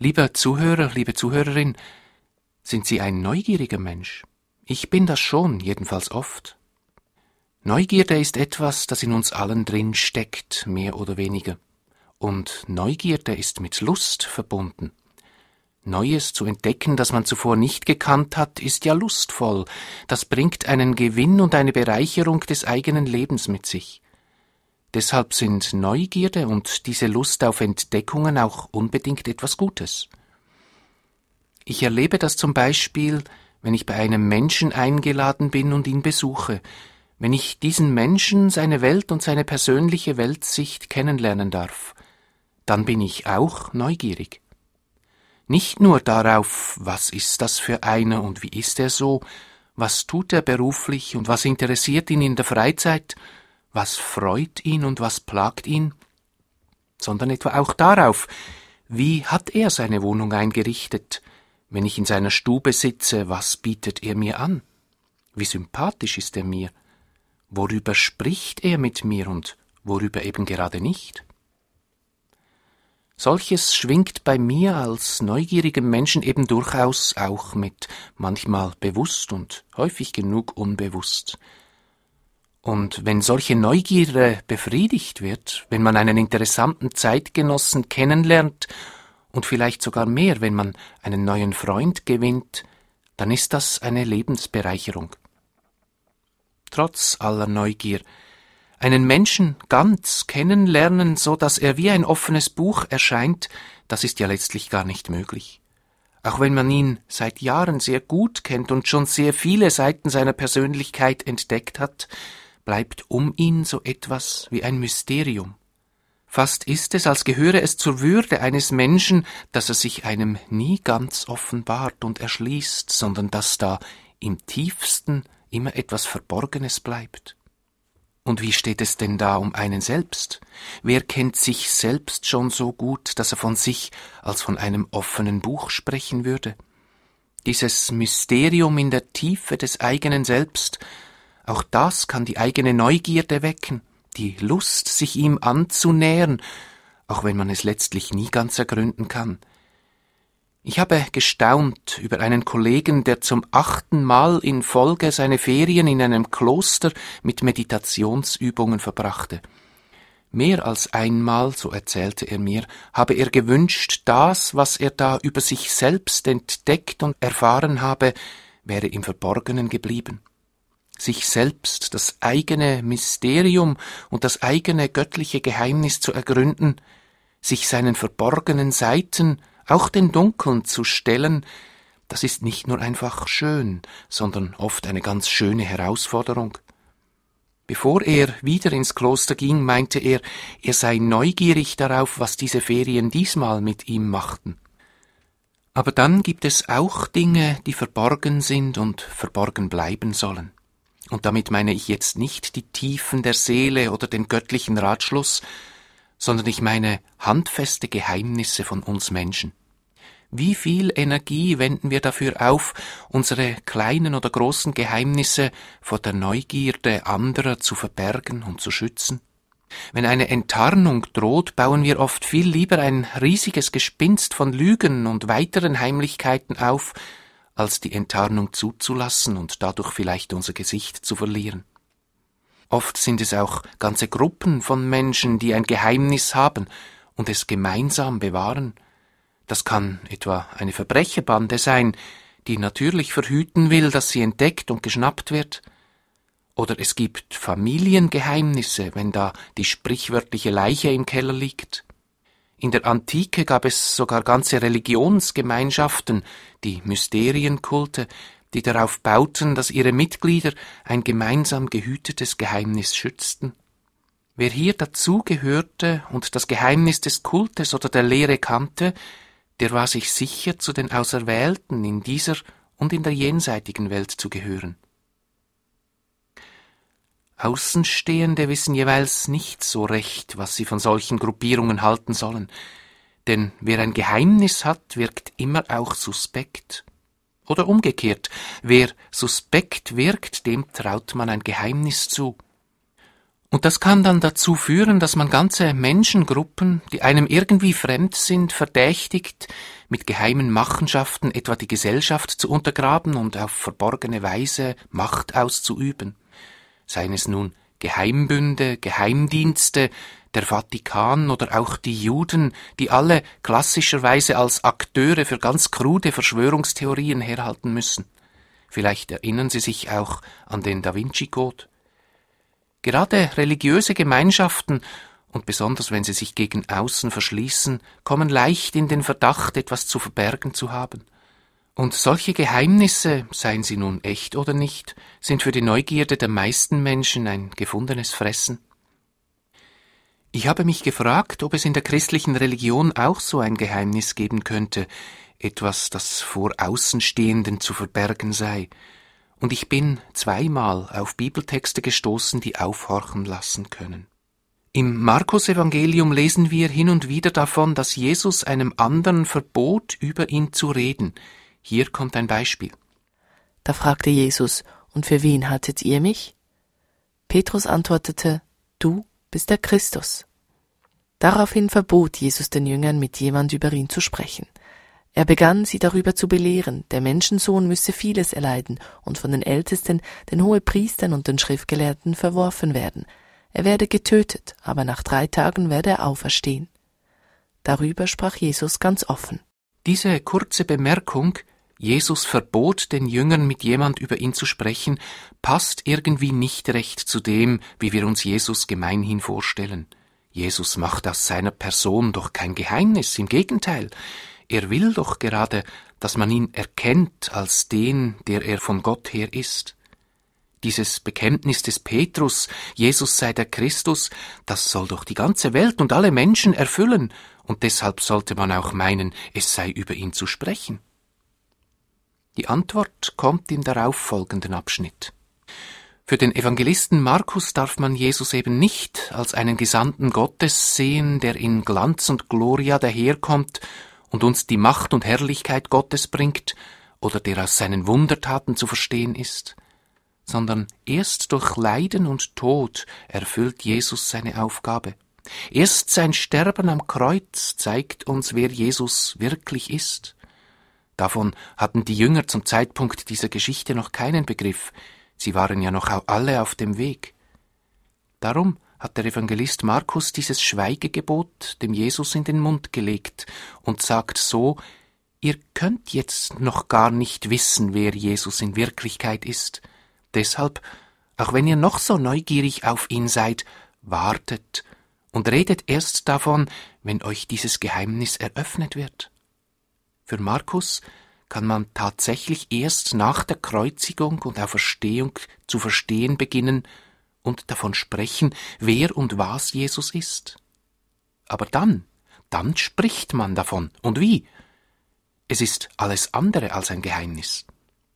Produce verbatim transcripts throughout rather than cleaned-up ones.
Lieber Zuhörer, liebe Zuhörerin, sind Sie ein neugieriger Mensch? Ich bin das schon, jedenfalls oft. Neugierde ist etwas, das in uns allen drin steckt, mehr oder weniger. Und Neugierde ist mit Lust verbunden. Neues zu entdecken, das man zuvor nicht gekannt hat, ist ja lustvoll. Das bringt einen Gewinn und eine Bereicherung des eigenen Lebens mit sich. Deshalb sind Neugierde und diese Lust auf Entdeckungen auch unbedingt etwas Gutes. Ich erlebe das zum Beispiel, wenn ich bei einem Menschen eingeladen bin und ihn besuche, wenn ich diesen Menschen, seine Welt und seine persönliche Weltsicht kennenlernen darf, dann bin ich auch neugierig. Nicht nur darauf, was ist das für einer und wie ist er so, was tut er beruflich und was interessiert ihn in der Freizeit, was freut ihn und was plagt ihn, sondern etwa auch darauf, wie hat er seine Wohnung eingerichtet, wenn ich in seiner Stube sitze, was bietet er mir an, wie sympathisch ist er mir, worüber spricht er mit mir und worüber eben gerade nicht. Solches schwingt bei mir als neugierigem Menschen eben durchaus auch mit, manchmal bewusst und häufig genug unbewusst. Und wenn solche Neugierde befriedigt wird, wenn man einen interessanten Zeitgenossen kennenlernt und vielleicht sogar mehr, wenn man einen neuen Freund gewinnt, dann ist das eine Lebensbereicherung. Trotz aller Neugier, einen Menschen ganz kennenlernen, so dass er wie ein offenes Buch erscheint, das ist ja letztlich gar nicht möglich. Auch wenn man ihn seit Jahren sehr gut kennt und schon sehr viele Seiten seiner Persönlichkeit entdeckt hat, bleibt um ihn so etwas wie ein Mysterium. Fast ist es, als gehöre es zur Würde eines Menschen, dass er sich einem nie ganz offenbart und erschließt, sondern dass da im tiefsten immer etwas Verborgenes bleibt. Und wie steht es denn da um einen selbst? Wer kennt sich selbst schon so gut, dass er von sich als von einem offenen Buch sprechen würde? Dieses Mysterium in der Tiefe des eigenen Selbst, auch das kann die eigene Neugierde wecken, die Lust, sich ihm anzunähern, auch wenn man es letztlich nie ganz ergründen kann. Ich habe gestaunt über einen Kollegen, der zum achten Mal in Folge seine Ferien in einem Kloster mit Meditationsübungen verbrachte. Mehr als einmal, so erzählte er mir, habe er gewünscht, das, was er da über sich selbst entdeckt und erfahren habe, wäre im Verborgenen geblieben. Sich selbst, das eigene Mysterium und das eigene göttliche Geheimnis zu ergründen, sich seinen verborgenen Seiten, auch den Dunkeln zu stellen, das ist nicht nur einfach schön, sondern oft eine ganz schöne Herausforderung. Bevor er wieder ins Kloster ging, meinte er, er sei neugierig darauf, was diese Ferien diesmal mit ihm machten. Aber dann gibt es auch Dinge, die verborgen sind und verborgen bleiben sollen. Und damit meine ich jetzt nicht die Tiefen der Seele oder den göttlichen Ratschluss, sondern ich meine handfeste Geheimnisse von uns Menschen. Wie viel Energie wenden wir dafür auf, unsere kleinen oder großen Geheimnisse vor der Neugierde anderer zu verbergen und zu schützen? Wenn eine Enttarnung droht, bauen wir oft viel lieber ein riesiges Gespinst von Lügen und weiteren Heimlichkeiten auf, als die Enttarnung zuzulassen und dadurch vielleicht unser Gesicht zu verlieren. Oft sind es auch ganze Gruppen von Menschen, die ein Geheimnis haben und es gemeinsam bewahren. Das kann etwa eine Verbrecherbande sein, die natürlich verhüten will, dass sie entdeckt und geschnappt wird. Oder es gibt Familiengeheimnisse, wenn da die sprichwörtliche Leiche im Keller liegt. In der Antike gab es sogar ganze Religionsgemeinschaften, die Mysterienkulte, die darauf bauten, dass ihre Mitglieder ein gemeinsam gehütetes Geheimnis schützten. Wer hier dazugehörte und das Geheimnis des Kultes oder der Lehre kannte, der war sich sicher, zu den Auserwählten in dieser und in der jenseitigen Welt zu gehören. Außenstehende wissen jeweils nicht so recht, was sie von solchen Gruppierungen halten sollen, denn wer ein Geheimnis hat, wirkt immer auch suspekt. Oder umgekehrt, wer suspekt wirkt, dem traut man ein Geheimnis zu. Und das kann dann dazu führen, dass man ganze Menschengruppen, die einem irgendwie fremd sind, verdächtigt, mit geheimen Machenschaften etwa die Gesellschaft zu untergraben und auf verborgene Weise Macht auszuüben. Seien es nun Geheimbünde, Geheimdienste, der Vatikan oder auch die Juden, die alle klassischerweise als Akteure für ganz krude Verschwörungstheorien herhalten müssen. Vielleicht erinnern Sie sich auch an den Da Vinci Code. Gerade religiöse Gemeinschaften, und besonders wenn sie sich gegen außen verschließen, kommen leicht in den Verdacht, etwas zu verbergen zu haben. Und solche Geheimnisse, seien sie nun echt oder nicht, sind für die Neugierde der meisten Menschen ein gefundenes Fressen. Ich habe mich gefragt, ob es in der christlichen Religion auch so ein Geheimnis geben könnte, etwas, das vor Außenstehenden zu verbergen sei. Und ich bin zweimal auf Bibeltexte gestoßen, die aufhorchen lassen können. Im Markus-Evangelium lesen wir hin und wieder davon, dass Jesus einem anderen verbot, über ihn zu reden. Hier kommt ein Beispiel. Da fragte Jesus, und für wen haltet ihr mich? Petrus antwortete, du bist der Christus. Daraufhin verbot Jesus den Jüngern, mit jemand über ihn zu sprechen. Er begann, sie darüber zu belehren, der Menschensohn müsse vieles erleiden und von den Ältesten, den Hohepriestern und den Schriftgelehrten verworfen werden. Er werde getötet, aber nach drei Tagen werde er auferstehen. Darüber sprach Jesus ganz offen. Diese kurze Bemerkung, Jesus verbot den Jüngern, mit jemand über ihn zu sprechen, passt irgendwie nicht recht zu dem, wie wir uns Jesus gemeinhin vorstellen. Jesus macht aus seiner Person doch kein Geheimnis, im Gegenteil. Er will doch gerade, dass man ihn erkennt als den, der er von Gott her ist. Dieses Bekenntnis des Petrus, Jesus sei der Christus, das soll doch die ganze Welt und alle Menschen erfüllen, und deshalb sollte man auch meinen, es sei über ihn zu sprechen. Die Antwort kommt im darauffolgenden Abschnitt. Für den Evangelisten Markus darf man Jesus eben nicht als einen Gesandten Gottes sehen, der in Glanz und Gloria daherkommt und uns die Macht und Herrlichkeit Gottes bringt oder der aus seinen Wundertaten zu verstehen ist, sondern erst durch Leiden und Tod erfüllt Jesus seine Aufgabe. Erst sein Sterben am Kreuz zeigt uns, wer Jesus wirklich ist. Davon hatten die Jünger zum Zeitpunkt dieser Geschichte noch keinen Begriff. Sie waren ja noch alle auf dem Weg. Darum hat der Evangelist Markus dieses Schweigegebot dem Jesus in den Mund gelegt und sagt so: Ihr könnt jetzt noch gar nicht wissen, wer Jesus in Wirklichkeit ist. Deshalb, auch wenn ihr noch so neugierig auf ihn seid, wartet und redet erst davon, wenn euch dieses Geheimnis eröffnet wird. Für Markus kann man tatsächlich erst nach der Kreuzigung und Auferstehung zu verstehen beginnen und davon sprechen, wer und was Jesus ist. Aber dann, dann spricht man davon. Und wie? Es ist alles andere als ein Geheimnis.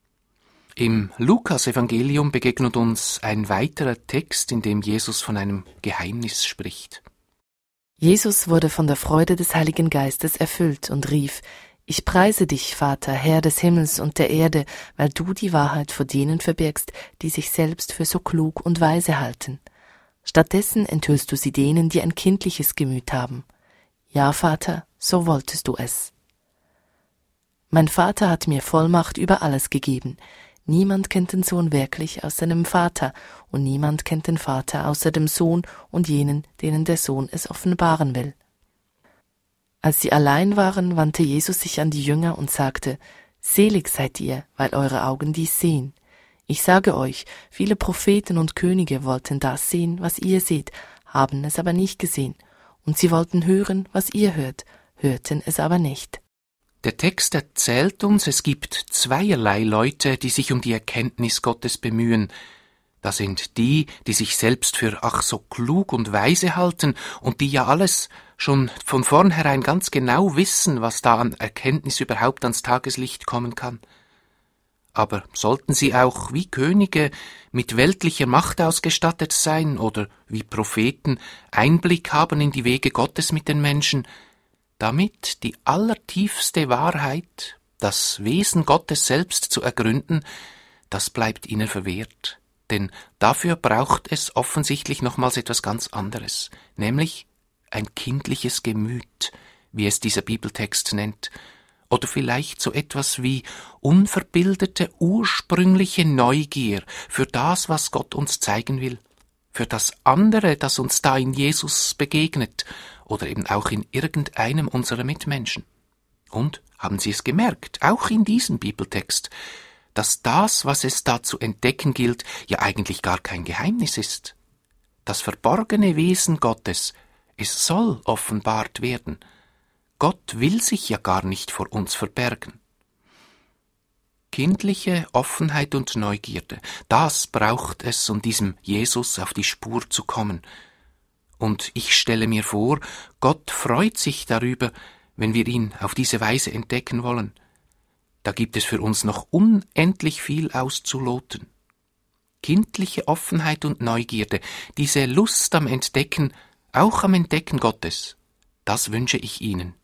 Im Lukas-Evangelium begegnet uns ein weiterer Text, in dem Jesus von einem Geheimnis spricht. Jesus wurde von der Freude des Heiligen Geistes erfüllt und rief: Ich preise dich, Vater, Herr des Himmels und der Erde, weil du die Wahrheit vor denen verbirgst, die sich selbst für so klug und weise halten. Stattdessen enthüllst du sie denen, die ein kindliches Gemüt haben. Ja, Vater, so wolltest du es. Mein Vater hat mir Vollmacht über alles gegeben. Niemand kennt den Sohn wirklich aus seinem Vater, und niemand kennt den Vater außer dem Sohn und jenen, denen der Sohn es offenbaren will. Als sie allein waren, wandte Jesus sich an die Jünger und sagte: Selig seid ihr, weil eure Augen dies sehen. Ich sage euch, viele Propheten und Könige wollten das sehen, was ihr seht, haben es aber nicht gesehen, und sie wollten hören, was ihr hört, hörten es aber nicht. Der Text erzählt uns, es gibt zweierlei Leute, die sich um die Erkenntnis Gottes bemühen. Da sind die, die sich selbst für ach so klug und weise halten und die ja alles schon von vornherein ganz genau wissen, was da an Erkenntnis überhaupt ans Tageslicht kommen kann. Aber sollten sie auch wie Könige mit weltlicher Macht ausgestattet sein oder wie Propheten Einblick haben in die Wege Gottes mit den Menschen, damit die allertiefste Wahrheit, das Wesen Gottes selbst zu ergründen, das bleibt ihnen verwehrt. Denn dafür braucht es offensichtlich nochmals etwas ganz anderes, nämlich ein kindliches Gemüt, wie es dieser Bibeltext nennt, oder vielleicht so etwas wie unverbildete, ursprüngliche Neugier für das, was Gott uns zeigen will, für das andere, das uns da in Jesus begegnet oder eben auch in irgendeinem unserer Mitmenschen. Und, haben Sie es gemerkt, auch in diesem Bibeltext, dass das, was es da zu entdecken gilt, ja eigentlich gar kein Geheimnis ist. Das verborgene Wesen Gottes, es soll offenbart werden. Gott will sich ja gar nicht vor uns verbergen. Kindliche Offenheit und Neugierde, das braucht es, um diesem Jesus auf die Spur zu kommen. Und ich stelle mir vor, Gott freut sich darüber, wenn wir ihn auf diese Weise entdecken wollen. Da gibt es für uns noch unendlich viel auszuloten. Kindliche Offenheit und Neugierde, diese Lust am Entdecken, auch am Entdecken Gottes, das wünsche ich Ihnen.